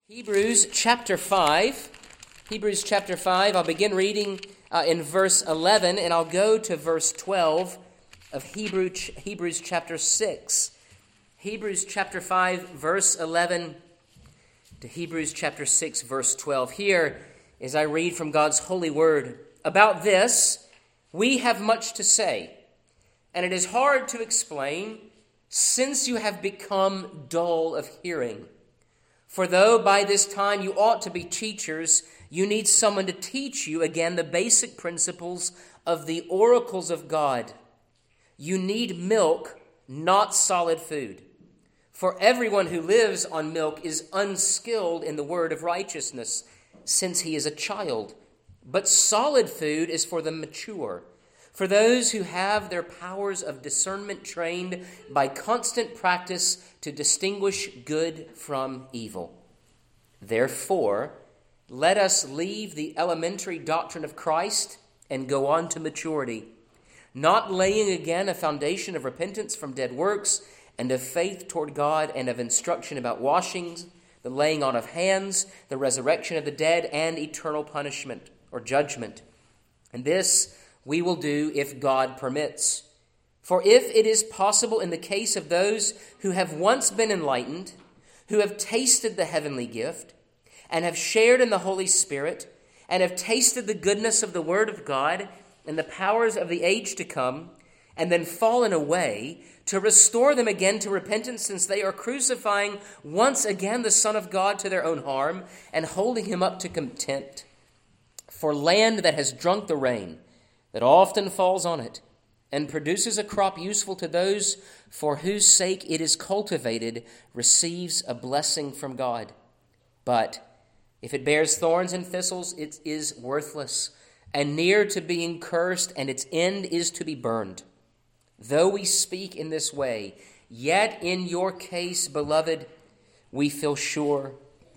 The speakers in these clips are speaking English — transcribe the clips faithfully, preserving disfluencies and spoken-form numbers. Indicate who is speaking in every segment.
Speaker 1: Hebrews chapter five. Hebrews chapter five. I'll begin reading uh, in verse eleven, and I'll go to verse twelve of Hebrew, Hebrews chapter six. Hebrews chapter five, verse eleven to Hebrews chapter six, verse twelve. Here, as I read from God's holy word, about this we have much to say, and it is hard to explain, since you have become dull of hearing. For though by this time you ought to be teachers, you need someone to teach you again the basic principles of the oracles of God. You need milk, not solid food. For everyone who lives on milk is unskilled in the word of righteousness, since he is a child. But solid food is for the mature, for those who have their powers of discernment trained by constant practice to distinguish good from evil. Therefore, let us leave the elementary doctrine of Christ and go on to maturity, not laying again a foundation of repentance from dead works and of faith toward God and of instruction about washings, the laying on of hands, the resurrection of the dead, and eternal punishment or judgment. And this we will do if God permits. For if it is possible in the case of those who have once been enlightened, who have tasted the heavenly gift, and have shared in the Holy Spirit, and have tasted the goodness of the Word of God and the powers of the age to come, and then fallen away, to restore them again to repentance, since they are crucifying once again the Son of God to their own harm, and holding him up to contempt. For land that has drunk the rain, that often falls on it, and produces a crop useful to those for whose sake it is cultivated, receives a blessing from God. But if it bears thorns and thistles, it is worthless, and near to being cursed, and its end is to be burned. Though we speak in this way, yet in your case, beloved, we feel sure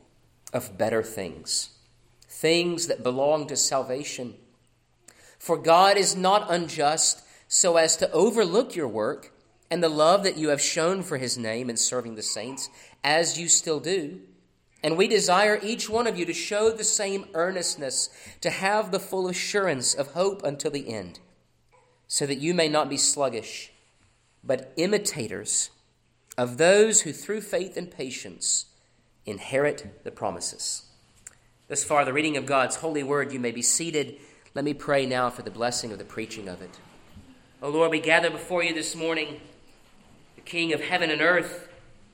Speaker 1: of better things, things that belong to salvation. For God is not unjust so as to overlook your work and the love that you have shown for his name in serving the saints, as you still do. And we desire each one of you to show the same earnestness, to have the full assurance of hope until the end, so that you may not be sluggish, but imitators of those who through faith and patience inherit the promises. Thus far, the reading of God's holy word. You may be seated. Let me pray now for the blessing of the preaching of it. O Lord, we gather before you this morning, the King of heaven and earth,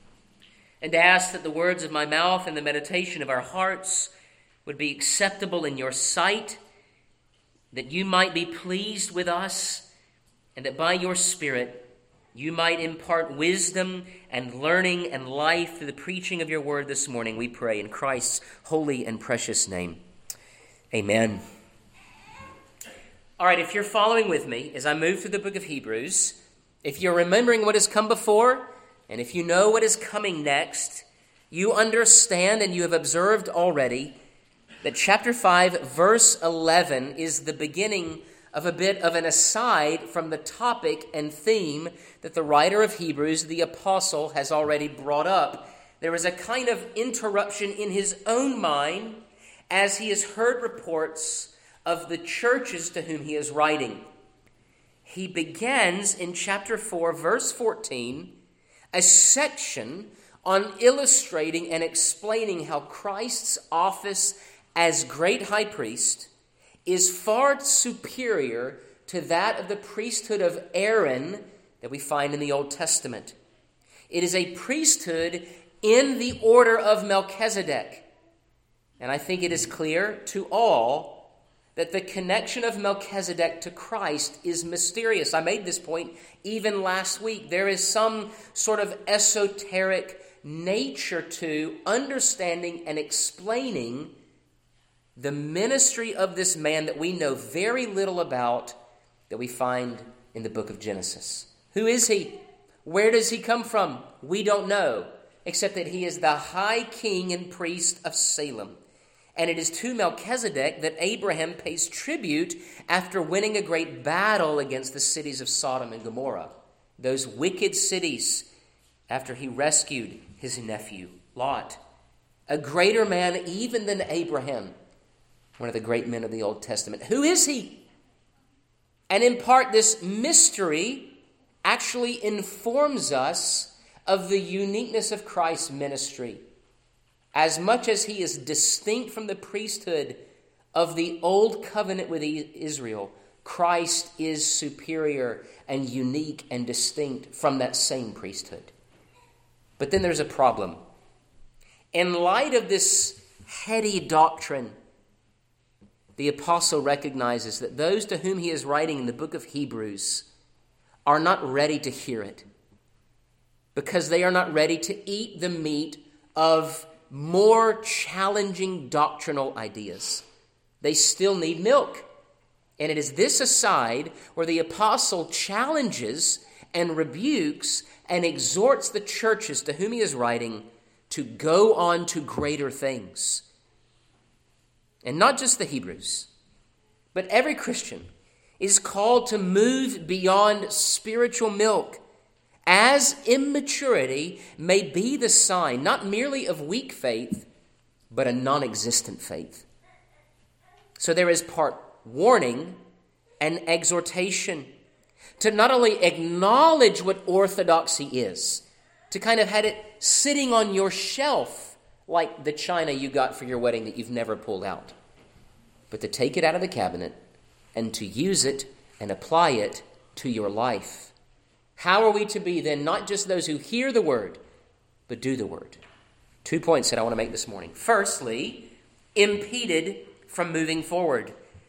Speaker 1: and ask that the words of my mouth and the meditation of our hearts would be acceptable in your sight, that you might be pleased with us, and that by your Spirit you might impart wisdom and learning and life through the preaching of your word this morning, we pray in Christ's holy and precious name. Amen. All right, if you're following with me as I move through the book of Hebrews, if you're remembering what has come before, and if you know what is coming next, you understand and you have observed already that chapter five, verse eleven is the beginning of a bit of an aside from the topic and theme that the writer of Hebrews, the apostle, has already brought up. There is a kind of interruption in his own mind as he has heard reports of the churches to whom he is writing. He begins in chapter four, verse fourteen, a section on illustrating and explaining how Christ's office as great high priest is far superior to that of the priesthood of Aaron that we find in the Old Testament. It is a priesthood in the order of Melchizedek. And I think it is clear to all that the connection of Melchizedek to Christ is mysterious. I made this point even last week. There is some sort of esoteric nature to understanding and explaining the ministry of this man that we know very little about, that we find in the book of Genesis. Who is he? Where does he come from? We don't know, except that he is the high king and priest of Salem. And it is to Melchizedek that Abraham pays tribute after winning a great battle against the cities of Sodom and Gomorrah, those wicked cities, after he rescued his nephew Lot. a greater man even than Abraham, one of the great men of the Old Testament. Who is he? And in part, this mystery actually informs us of the uniqueness of Christ's ministry. As much as he is distinct from the priesthood of the old covenant with Israel, Christ is superior and unique and distinct from that same priesthood. But then there's a problem. In light of this heady doctrine, the apostle recognizes that those to whom he is writing in the book of Hebrews are not ready to hear it, because they are not ready to eat the meat of more challenging doctrinal ideas. They still need milk. And it is this aside where the apostle challenges and rebukes and exhorts the churches to whom he is writing to go on to greater things. And not just the Hebrews, but every Christian is called to move beyond spiritual milk, as immaturity may be the sign not merely of weak faith, but a non-existent faith. So there is part warning and exhortation to not only acknowledge what orthodoxy is, to kind of had it sitting on your shelf like the china you got for your wedding that you've never pulled out, but to take it out of the cabinet and to use it and apply it to your life. How are we to be then not just those who hear the word, but do the word? Two points that I want to make this morning. Firstly, impeded from moving forward.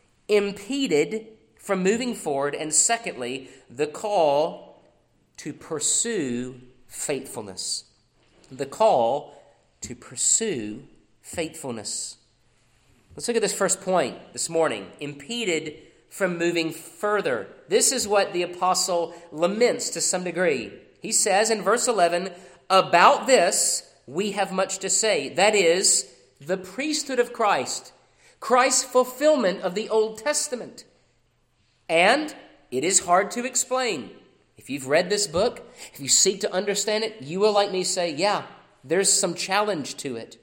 Speaker 1: Impeded from moving forward. And secondly, the call to pursue faithfulness. The call to pursue faithfulness. Let's look at this first point this morning. Impeded from moving further. This is what the apostle laments to some degree. He says in verse eleven, about this we have much to say. That is, the priesthood of Christ, Christ's fulfillment of the Old Testament. And it is hard to explain. If you've read this book, if you seek to understand it, you will, like me, say, yeah, there's some challenge to it.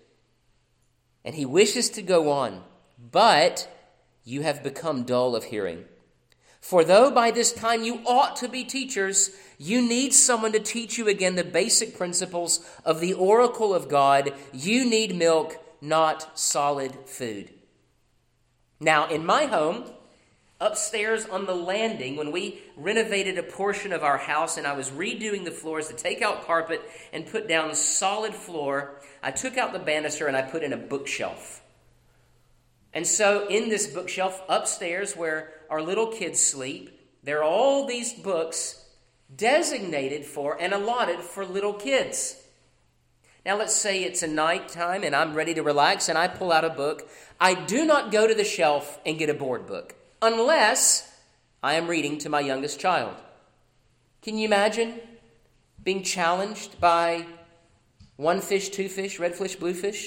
Speaker 1: And he wishes to go on, but you have become dull of hearing. For though by this time you ought to be teachers, you need someone to teach you again the basic principles of the oracle of God. You need milk, not solid food. Now, in my home, upstairs on the landing, when we renovated a portion of our house and I was redoing the floors to take out carpet and put down solid floor, I took out the banister and I put in a bookshelf. And so in this bookshelf upstairs where our little kids sleep, there are all these books designated for and allotted for little kids. Now let's say it's a night time and I'm ready to relax and I pull out a book. I do not go to the shelf and get a board book unless I am reading to my youngest child. Can you imagine being challenged by one fish, two fish, red fish, blue fish?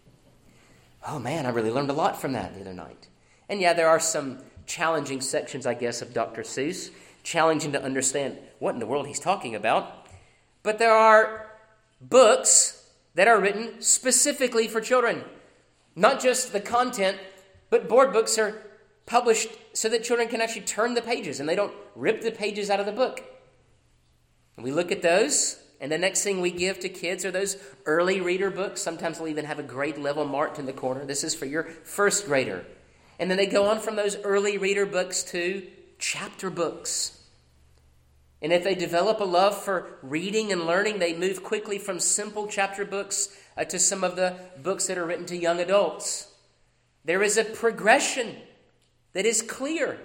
Speaker 1: Oh man, I really learned a lot from that the other night. And yeah, there are some challenging sections, I guess, of Doctor Seuss, challenging to understand what in the world he's talking about. But there are books that are written specifically for children. Not just the content, but board books are published so that children can actually turn the pages and they don't rip the pages out of the book. And we look at those, and the next thing we give to kids are those early reader books. Sometimes they'll even have a grade level marked in the corner. This is for your first grader. And then they go on from those early reader books to chapter books. And if they develop a love for reading and learning, they move quickly from simple chapter books uh, to some of the books that are written to young adults. There is a progression that is clear.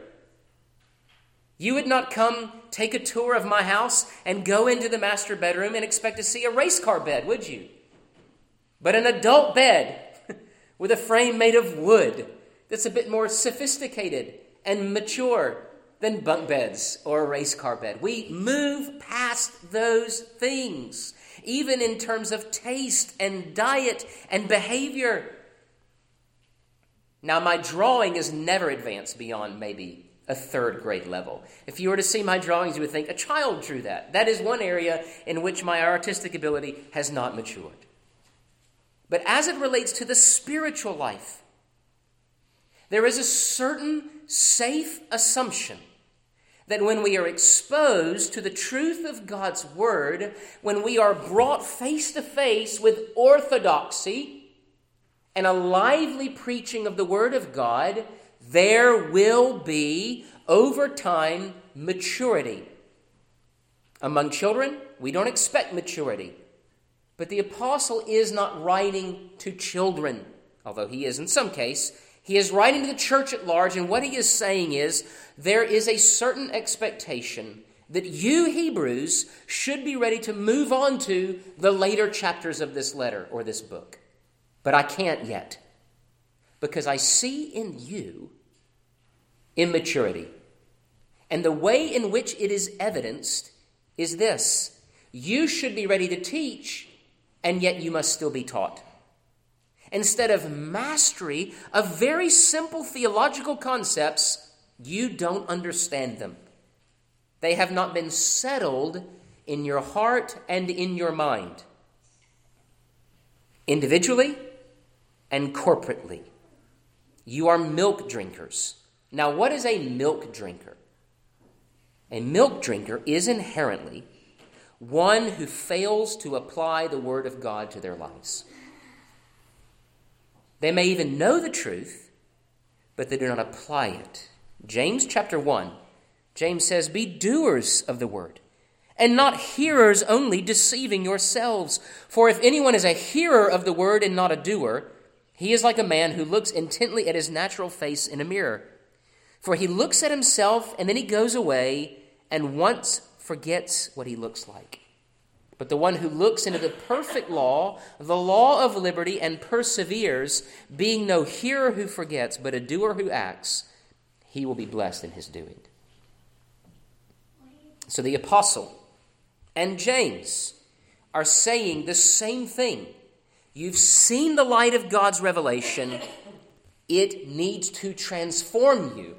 Speaker 1: You would not come take a tour of my house and go into the master bedroom and expect to see a race car bed, would you? But an adult bed with a frame made of wood that's a bit more sophisticated and mature than bunk beds or a race car bed. We move past those things, even in terms of taste and diet and behavior. Now, my drawing is never advanced beyond maybe a third grade level. If you were to see my drawings, you would think a child drew that. That is one area in which my artistic ability has not matured. But as it relates to the spiritual life, there is a certain safe assumption that when we are exposed to the truth of God's Word, when we are brought face to face with orthodoxy and a lively preaching of the Word of God, there will be, over time, maturity. Among children, we don't expect maturity. But the apostle is not writing to children, although he is in some case. He is writing to the church at large, and what he is saying is there is a certain expectation that you, Hebrews, should be ready to move on to the later chapters of this letter or this book. But I can't yet, because I see in you immaturity. And the way in which it is evidenced is this: you should be ready to teach, and yet you must still be taught. Instead of mastery of very simple theological concepts, you don't understand them. They have not been settled in your heart and in your mind. Individually and corporately, you are milk drinkers. Now, what is a milk drinker? A milk drinker is inherently one who fails to apply the Word of God to their lives. They may even know the truth, but they do not apply it. James chapter one, James says, "Be doers of the word, and not hearers only, deceiving yourselves. For if anyone is a hearer of the word and not a doer, he is like a man who looks intently at his natural face in a mirror. For he looks at himself, and then he goes away, and once forgets what he looks like. But the one who looks into the perfect law, the law of liberty, and perseveres, being no hearer who forgets, but a doer who acts, he will be blessed in his doing." So the apostle and James are saying the same thing. You've seen the light of God's revelation. It needs to transform you.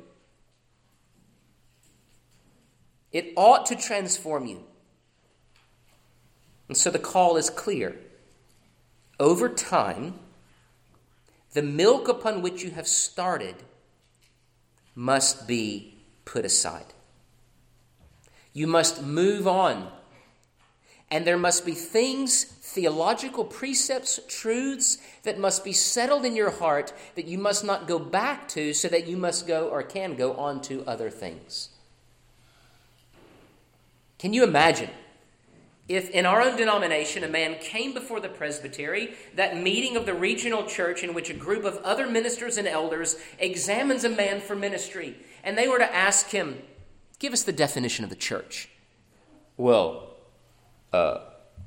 Speaker 1: It ought to transform you. And so the call is clear. Over time, the milk upon which you have started must be put aside. You must move on. And there must be things, theological precepts, truths that must be settled in your heart that you must not go back to, so that you must go or can go on to other things. Can you imagine if in our own denomination a man came before the presbytery, that meeting of the regional church in which a group of other ministers and elders examines a man for ministry, and they were to ask him, "Give us the definition of the church"? Well, uh,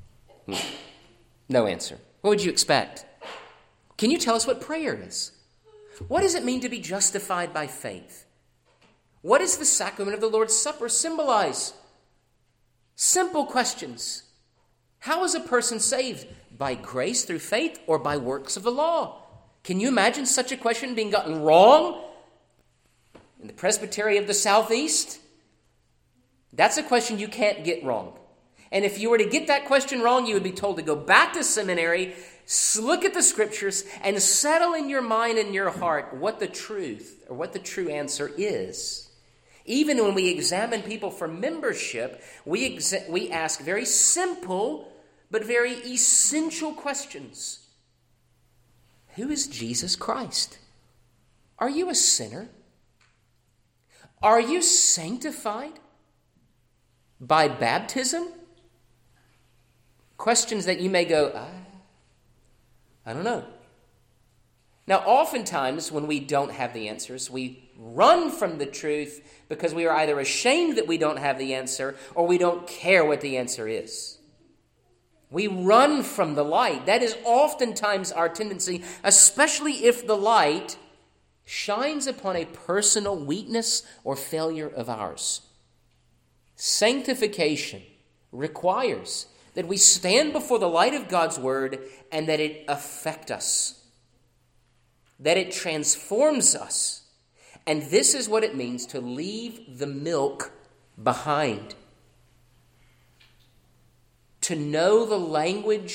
Speaker 1: no answer. What would you expect? Can you tell us what prayer is? What does it mean to be justified by faith? What does the sacrament of the Lord's Supper symbolize? Simple questions. How is a person saved? By grace through faith or by works of the law? Can you imagine such a question being gotten wrong in the presbytery of the Southeast? That's a question you can't get wrong. And if you were to get that question wrong, you would be told to go back to seminary, look at the scriptures, and settle in your mind and your heart what the truth or what the true answer is. Even when we examine people for membership, we, exa- we ask very simple but very essential questions. Who is Jesus Christ? Are you a sinner? Are you sanctified by baptism? Questions that you may go, I, I don't know. Now, oftentimes when we don't have the answers, we run from the truth because we are either ashamed that we don't have the answer or we don't care what the answer is. We run from the light. That is oftentimes our tendency, especially if the light shines upon a personal weakness or failure of ours. Sanctification requires that we stand before the light of God's word and that it affect us, that it transforms us. And this is what it means to leave the milk behind. To know the language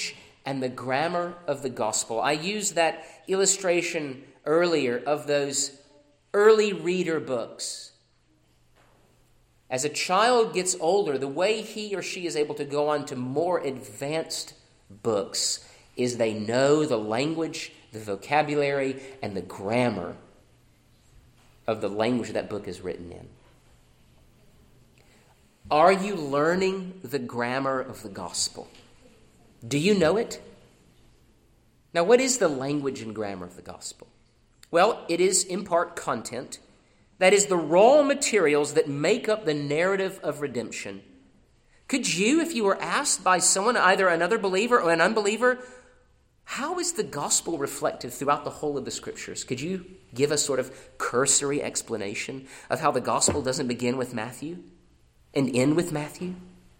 Speaker 1: and the grammar of the gospel. I used that illustration earlier of those early reader books. As a child gets older, the way he or she is able to go on to more advanced books is they know the language, the vocabulary, and the grammar of the language that book is written in. Are you learning the grammar of the gospel? Do you know it? Now, what is the language and grammar of the gospel? Well, it is in part content. That is the raw materials that make up the narrative of redemption. Could you, if you were asked by someone, either another believer or an unbeliever, how is the gospel reflected throughout the whole of the scriptures? Could you give a sort of cursory explanation of how the gospel doesn't begin with Matthew and end with Matthew?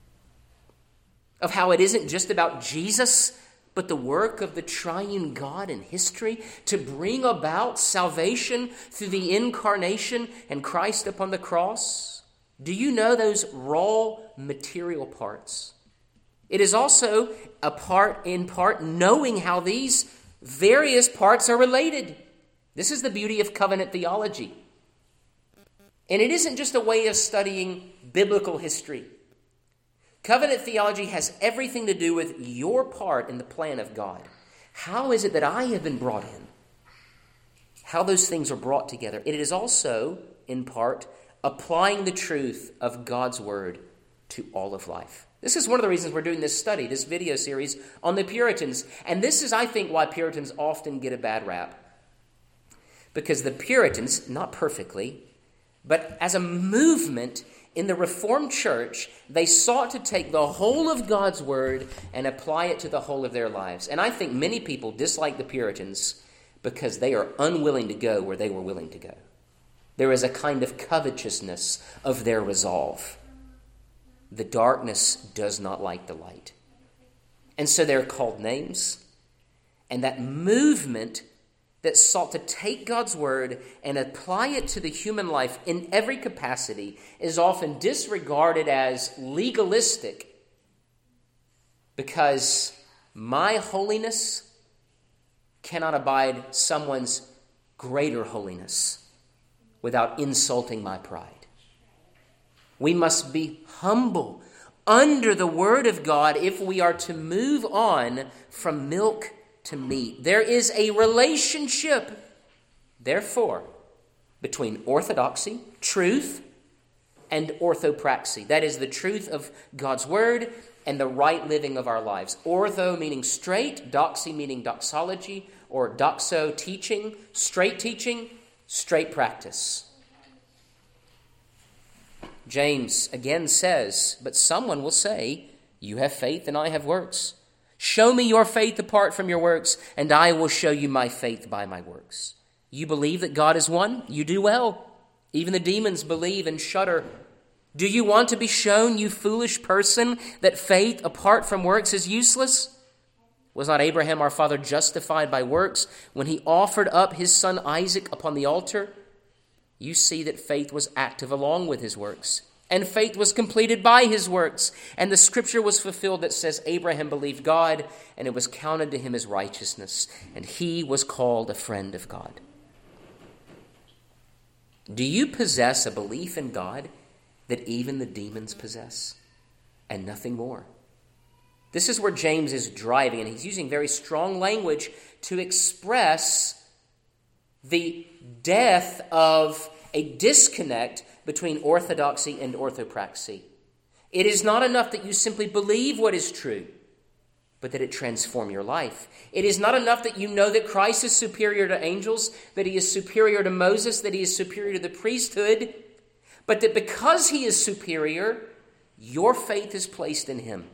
Speaker 1: Of how it isn't just about Jesus, but the work of the triune God in history to bring about salvation through the incarnation and Christ upon the cross? Do you know those raw material parts? It is also a part, in part, knowing how these various parts are related. This is the beauty of covenant theology. And it isn't just a way of studying biblical history. Covenant theology has everything to do with your part in the plan of God. How is it that I have been brought in? How those things are brought together. It is also, in part, applying the truth of God's word to all of life. This is one of the reasons we're doing this study, this video series on the Puritans. And this is, I think, why Puritans often get a bad rap. Because the Puritans, not perfectly, but as a movement in the Reformed Church, they sought to take the whole of God's word and apply it to the whole of their lives. And I think many people dislike the Puritans because they are unwilling to go where they were willing to go. There is a kind of covetousness of their resolve. The darkness does not like the light. And so they're called names. And that movement that sought to take God's word and apply it to the human life in every capacity is often disregarded as legalistic because my holiness cannot abide someone's greater holiness without insulting my pride. We must be humble under the word of God if we are to move on from milk to meat. There is a relationship, therefore, between orthodoxy, truth, and orthopraxy. That is the truth of God's word and the right living of our lives. Ortho meaning straight, doxy meaning doxology, or doxo teaching, straight teaching, straight practice. James again says, but someone will say, you have faith and I have works. Show me your faith apart from your works, and I will show you my faith by my works. You believe that God is one? You do well. Even the demons believe and shudder. Do you want to be shown, you foolish person, that faith apart from works is useless? Was not Abraham our father justified by works when he offered up his son Isaac upon the altar? You see that faith was active along with his works, and faith was completed by his works. And the scripture was fulfilled that says Abraham believed God, and it was counted to him as righteousness, and he was called a friend of God. Do you possess a belief in God that even the demons possess, and nothing more? This is where James is driving, and he's using very strong language to express the death of a disconnect between orthodoxy and orthopraxy. It is not enough that you simply believe what is true, but that it transform your life. It is not enough that you know that Christ is superior to angels, that he is superior to Moses, that he is superior to the priesthood, but that because he is superior, your faith is placed in him.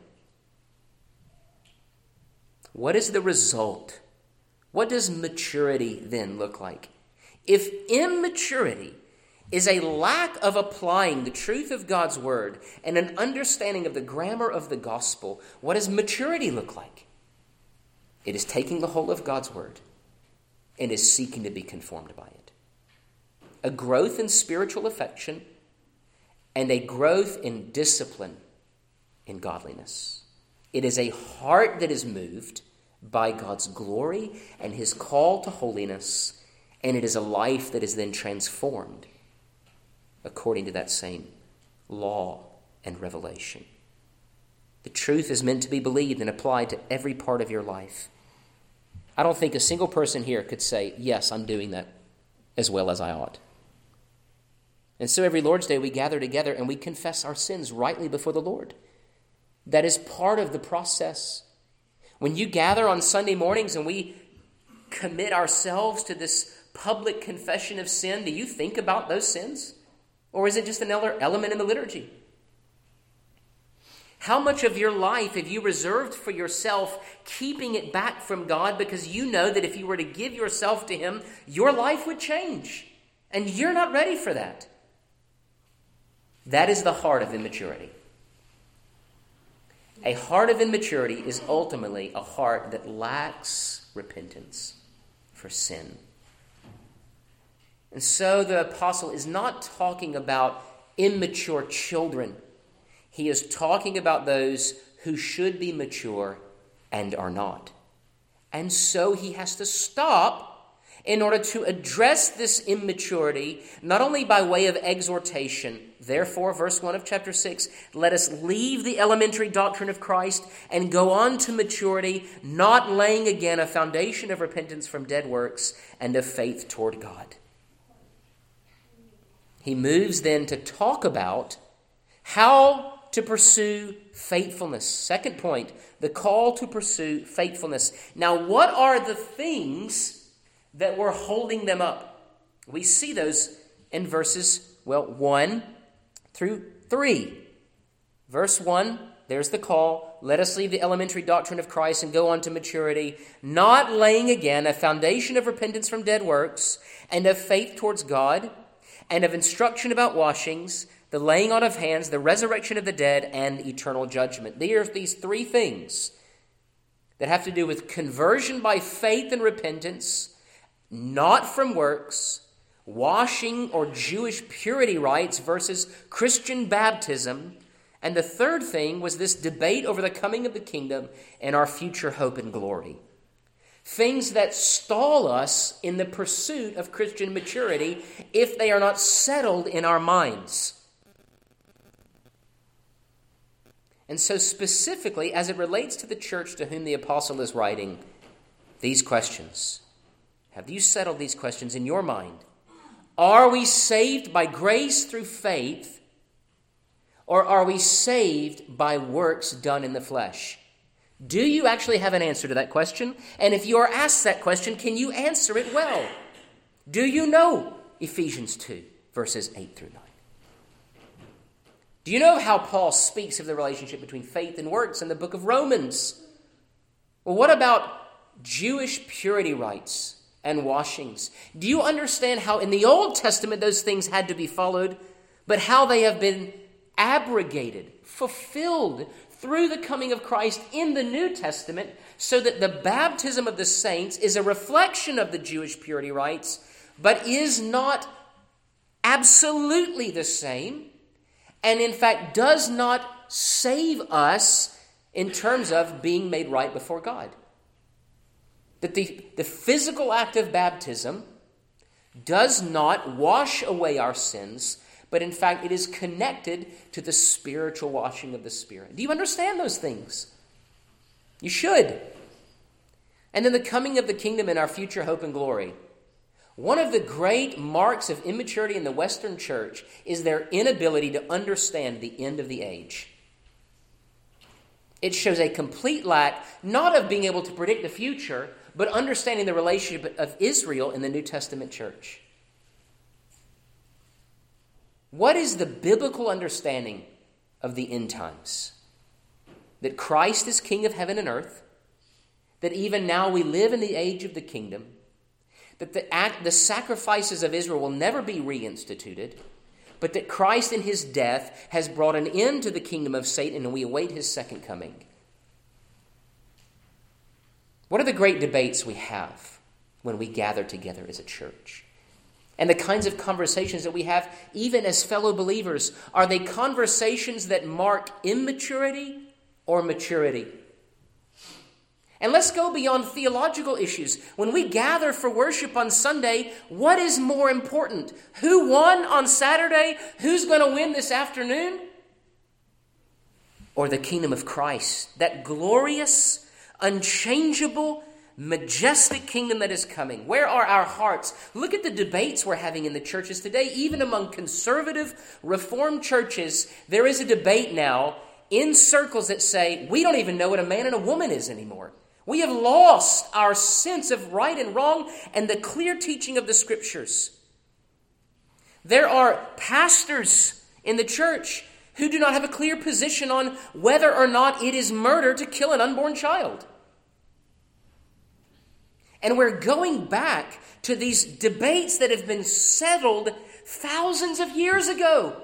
Speaker 1: What is the result? What does maturity then look like? If immaturity is a lack of applying the truth of God's word and an understanding of the grammar of the gospel, what does maturity look like? It is taking the whole of God's word and is seeking to be conformed by it. A growth in spiritual affection and a growth in discipline in godliness. It is a heart that is moved, by God's glory and his call to holiness, and it is a life that is then transformed according to that same law and revelation. The truth is meant to be believed and applied to every part of your life. I don't think a single person here could say, yes, I'm doing that as well as I ought. And so every Lord's Day we gather together and we confess our sins rightly before the Lord. That is part of the process. When you gather on Sunday mornings and we commit ourselves to this public confession of sin, do you think about those sins? Or is it just another element in the liturgy? How much of your life have you reserved for yourself, keeping it back from God because you know that if you were to give yourself to him, your life would change? And you're not ready for that. That is the heart of immaturity. A heart of immaturity is ultimately a heart that lacks repentance for sin. And so the apostle is not talking about immature children. He is talking about those who should be mature and are not. And so he has to stop in order to address this immaturity, not only by way of exhortation. Therefore, verse one of chapter six, let us leave the elementary doctrine of Christ and go on to maturity, not laying again a foundation of repentance from dead works and of faith toward God. He moves then to talk about how to pursue faithfulness. Second point, the call to pursue faithfulness. Now, what are the things that were holding them up? We see those in verses, well, one through three. Verse one, there's the call. Let us leave the elementary doctrine of Christ and go on to maturity, not laying again a foundation of repentance from dead works and of faith towards God and of instruction about washings, the laying on of hands, the resurrection of the dead, and eternal judgment. There are these three things that have to do with conversion by faith and repentance, not from works, washing or Jewish purity rites versus Christian baptism. And the third thing was this debate over the coming of the kingdom and our future hope and glory. Things that stall us in the pursuit of Christian maturity if they are not settled in our minds. And so specifically, as it relates to the church to whom the apostle is writing, these questions. Have you settled these questions in your mind? Are we saved by grace through faith, or are we saved by works done in the flesh? Do you actually have an answer to that question? And if you are asked that question, can you answer it well? Do you know Ephesians two, verses eight through nine? Do you know how Paul speaks of the relationship between faith and works in the book of Romans? Well, what about Jewish purity rites and washings? Do you understand how in the Old Testament those things had to be followed, but how they have been abrogated, fulfilled through the coming of Christ in the New Testament, so that the baptism of the saints is a reflection of the Jewish purity rites, but is not absolutely the same, and in fact does not save us in terms of being made right before God. That the, the physical act of baptism does not wash away our sins, but in fact it is connected to the spiritual washing of the Spirit. Do you understand those things? You should. And then the coming of the kingdom and our future hope and glory. One of the great marks of immaturity in the Western church is their inability to understand the end of the age. It shows a complete lack, not of being able to predict the future, but understanding the relationship of Israel in the New Testament church. What is the biblical understanding of the end times? That Christ is King of heaven and earth, that even now we live in the age of the kingdom, that the, act, the sacrifices of Israel will never be reinstituted, but that Christ in his death has brought an end to the kingdom of Satan, and we await his second coming. What are the great debates we have when we gather together as a church? And the kinds of conversations that we have even as fellow believers, are they conversations that mark immaturity or maturity? And let's go beyond theological issues. When we gather for worship on Sunday, what is more important? Who won on Saturday? Who's going to win this afternoon? Or the kingdom of Christ, that glorious, unchangeable, majestic kingdom that is coming. Where are our hearts? Look at the debates we're having in the churches today. Even among conservative, reformed churches, there is a debate now in circles that say, we don't even know what a man and a woman is anymore. We have lost our sense of right and wrong and the clear teaching of the Scriptures. There are pastors in the church who do not have a clear position on whether or not it is murder to kill an unborn child. And we're going back to these debates that have been settled thousands of years ago.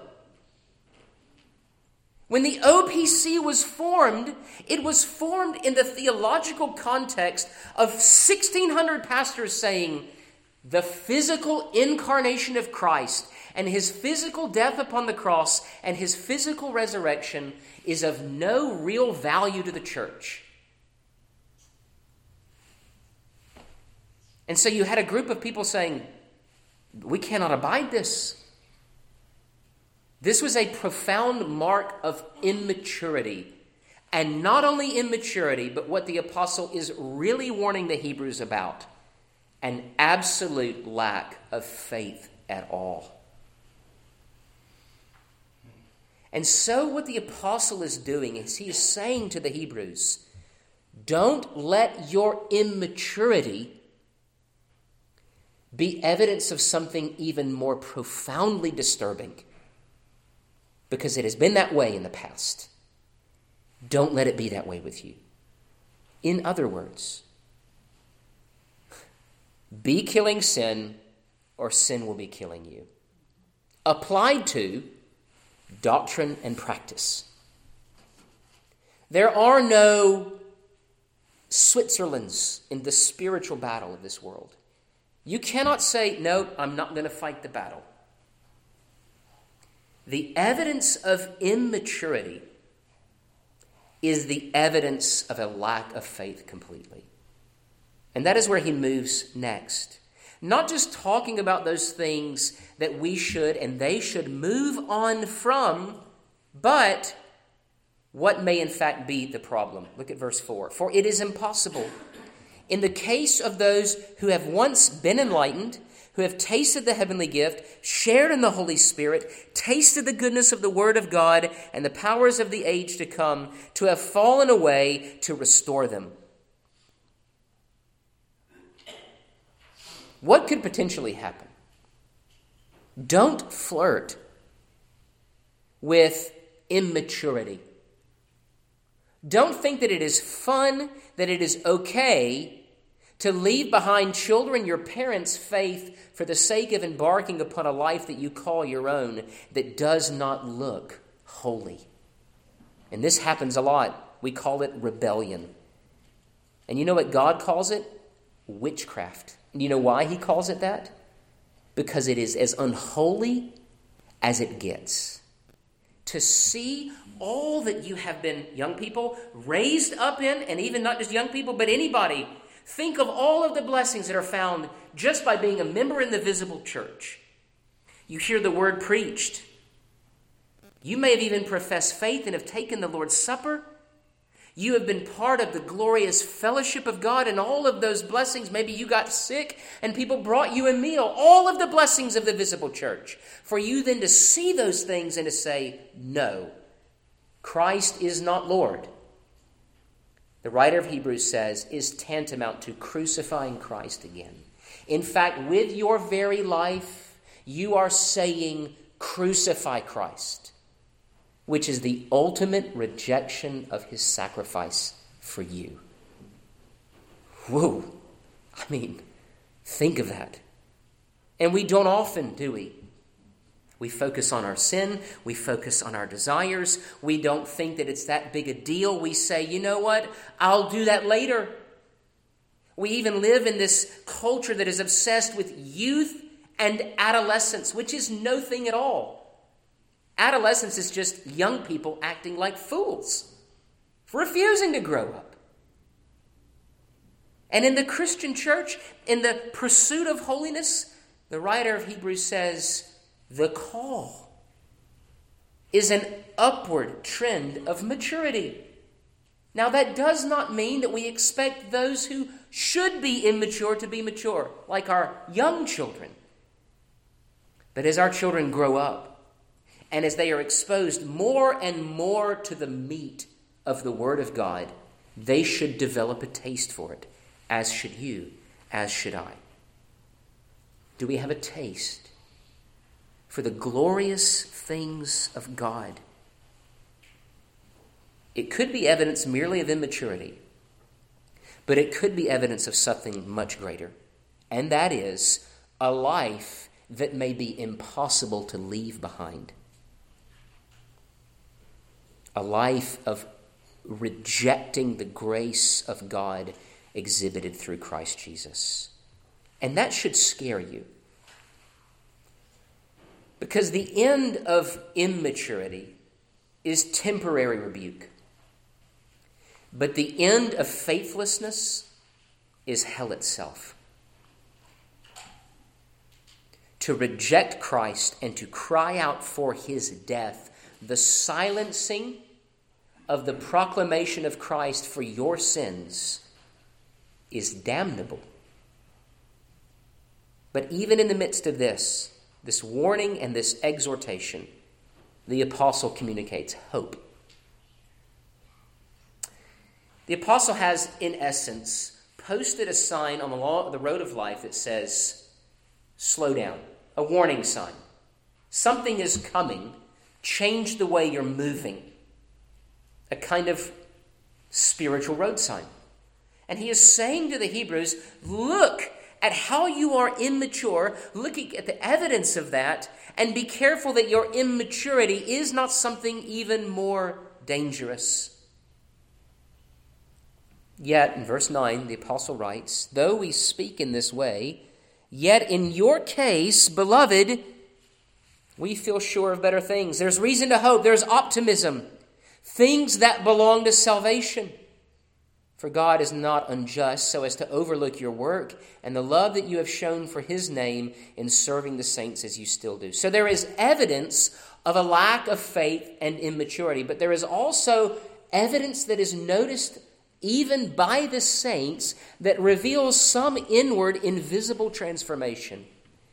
Speaker 1: When the O P C was formed, it was formed in the theological context of sixteen hundred pastors saying the physical incarnation of Christ and his physical death upon the cross and his physical resurrection is of no real value to the church. And so you had a group of people saying, we cannot abide this. This was a profound mark of immaturity. And not only immaturity, but what the apostle is really warning the Hebrews about, an absolute lack of faith at all. And so what the apostle is doing is he is saying to the Hebrews, don't let your immaturity be evidence of something even more profoundly disturbing, because it has been that way in the past. Don't let it be that way with you. In other words, be killing sin, or sin will be killing you. Applied to doctrine and practice. There are no Switzerlands in the spiritual battle of this world. You cannot say, no, I'm not going to fight the battle. The evidence of immaturity is the evidence of a lack of faith completely. And that is where he moves next. Not just talking about those things that we should and they should move on from, but what may in fact be the problem. Look at verse four. For it is impossible, in the case of those who have once been enlightened, who have tasted the heavenly gift, shared in the Holy Spirit, tasted the goodness of the Word of God and the powers of the age to come, to have fallen away, to restore them. What could potentially happen? Don't flirt with immaturity. Don't think that it is fun, that it is okay to leave behind children, your parents' faith, for the sake of embarking upon a life that you call your own that does not look holy. And this happens a lot. We call it rebellion. And you know what God calls it? Witchcraft. And you know why he calls it that? Because it is as unholy as it gets. To see all that you have been, young people, raised up in, and even not just young people, but anybody, think of all of the blessings that are found just by being a member in the visible church. You hear the word preached. You may have even professed faith and have taken the Lord's Supper. You have been part of the glorious fellowship of God and all of those blessings. Maybe you got sick and people brought you a meal. All of the blessings of the visible church. For you then to see those things and to say, no, Christ is not Lord. The writer of Hebrews says, is tantamount to crucifying Christ again. In fact, with your very life, you are saying, crucify Christ, which is the ultimate rejection of his sacrifice for you. Whoa. I mean, think of that. And we don't often, do we? We focus on our sin. We focus on our desires. We don't think that it's that big a deal. We say, you know what? I'll do that later. We even live in this culture that is obsessed with youth and adolescence, which is no thing at all. Adolescence is just young people acting like fools, refusing to grow up. And in the Christian church, in the pursuit of holiness, the writer of Hebrews says, the call is an upward trend of maturity. Now, that does not mean that we expect those who should be immature to be mature, like our young children. But as our children grow up, and as they are exposed more and more to the meat of the Word of God, they should develop a taste for it, as should you, as should I. Do we have a taste for the glorious things of God? It could be evidence merely of immaturity, but it could be evidence of something much greater, and that is a life that may be impossible to leave behind. A life of rejecting the grace of God exhibited through Christ Jesus. And that should scare you. Because the end of immaturity is temporary rebuke. But the end of faithlessness is hell itself. To reject Christ and to cry out for his death, the silencing of the proclamation of Christ for your sins, is damnable. But even in the midst of this, this warning and this exhortation, the apostle communicates hope. The apostle has, in essence, posted a sign on the, law, the road of life that says, slow down, a warning sign. Something is coming. Change the way you're moving. A kind of spiritual road sign. And he is saying to the Hebrews, look at how you are immature, looking at the evidence of that, and be careful that your immaturity is not something even more dangerous. Yet, in verse nine, the apostle writes, though we speak in this way, yet in your case, beloved, we feel sure of better things. There's reason to hope. There's optimism. Things that belong to salvation. For God is not unjust so as to overlook your work and the love that you have shown for his name in serving the saints as you still do. So there is evidence of a lack of faith and immaturity, but there is also evidence that is noticed even by the saints that reveals some inward invisible transformation.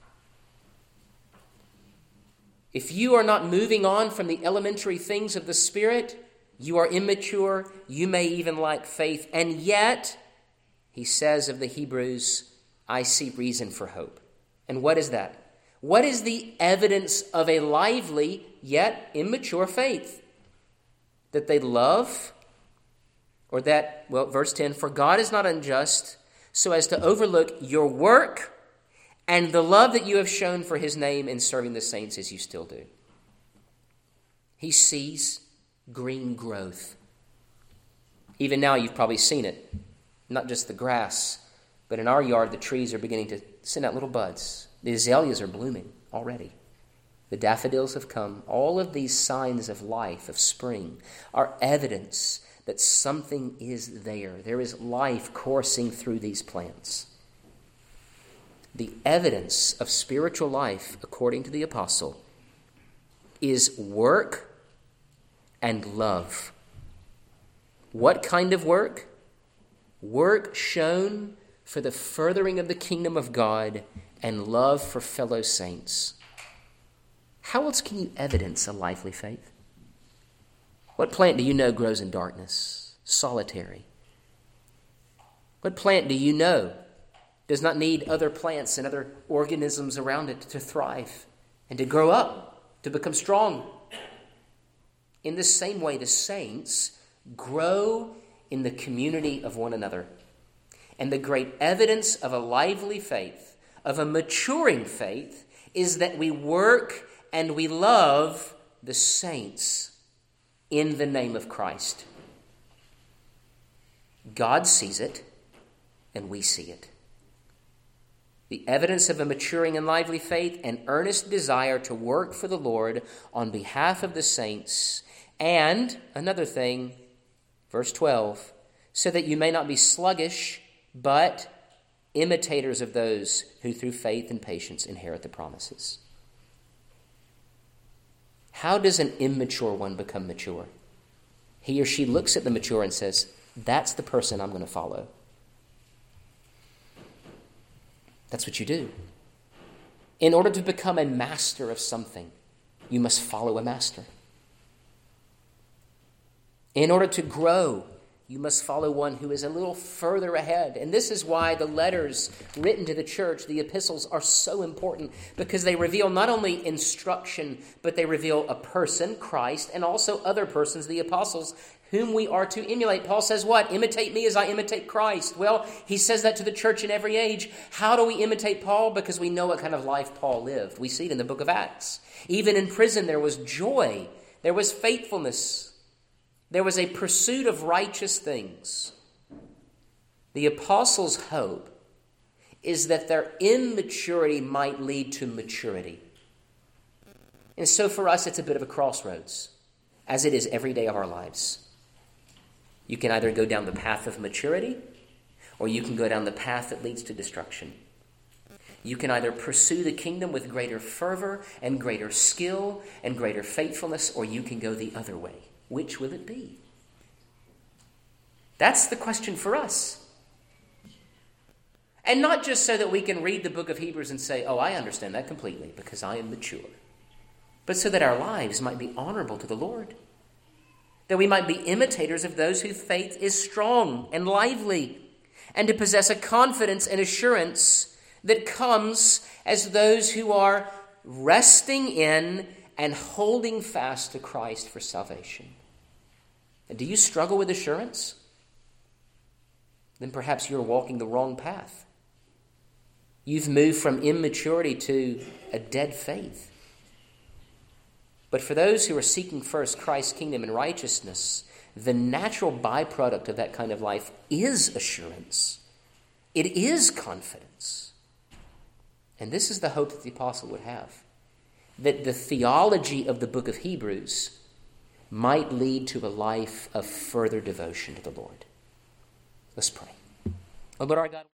Speaker 1: If you are not moving on from the elementary things of the Spirit, you are immature, you may even lack faith. And yet, he says of the Hebrews, I see reason for hope. And what is that? What is the evidence of a lively yet immature faith? That they love, or that, well, verse ten, for God is not unjust so as to overlook your work and the love that you have shown for his name in serving the saints as you still do. He sees green growth. Even now you've probably seen it. Not just the grass, but in our yard the trees are beginning to send out little buds. The azaleas are blooming already. The daffodils have come. All of these signs of life, of spring, are evidence that something is there. There is life coursing through these plants. The evidence of spiritual life, according to the apostle, is work and love. What kind of work? Work shown for the furthering of the kingdom of God and love for fellow saints. How else can you evidence a lively faith? What plant do you know grows in darkness, solitary? What plant do you know does not need other plants and other organisms around it to thrive and to grow up, to become strong? In the same way, the saints grow in the community of one another. And the great evidence of a lively faith, of a maturing faith, is that we work and we love the saints in the name of Christ. God sees it, and we see it. The evidence of a maturing and lively faith, an earnest desire to work for the Lord on behalf of the saints. And, another thing, verse twelve, so that you may not be sluggish but imitators of those who through faith and patience inherit the promises. How does an immature one become mature? He or she looks at the mature and says, that's the person I'm going to follow. That's what you do. In order to become a master of something, you must follow a master. In order to grow, you must follow one who is a little further ahead. And this is why the letters written to the church, the epistles, are so important, because they reveal not only instruction, but they reveal a person, Christ, and also other persons, the apostles, whom we are to emulate. Paul says what? Imitate me as I imitate Christ. Well, he says that to the church in every age. How do we imitate Paul? Because we know what kind of life Paul lived. We see it in the book of Acts. Even in prison, there was joy. There was faithfulness. There was a pursuit of righteous things. The apostles' hope is that their immaturity might lead to maturity. And so for us, it's a bit of a crossroads, as it is every day of our lives. You can either go down the path of maturity, or you can go down the path that leads to destruction. You can either pursue the kingdom with greater fervor and greater skill and greater faithfulness, or you can go the other way. Which will it be? That's the question for us. And not just so that we can read the book of Hebrews and say, oh, I understand that completely because I am mature. But so that our lives might be honorable to the Lord. That we might be imitators of those whose faith is strong and lively. And to possess a confidence and assurance that comes as those who are resting in and holding fast to Christ for salvation. And do you struggle with assurance? Then perhaps you're walking the wrong path. You've moved from immaturity to a dead faith. But for those who are seeking first Christ's kingdom and righteousness, the natural byproduct of that kind of life is assurance. It is confidence. And this is the hope that the apostle would have. That the theology of the book of Hebrews might lead to a life of further devotion to the Lord. Let's pray. Oh, Lord our God.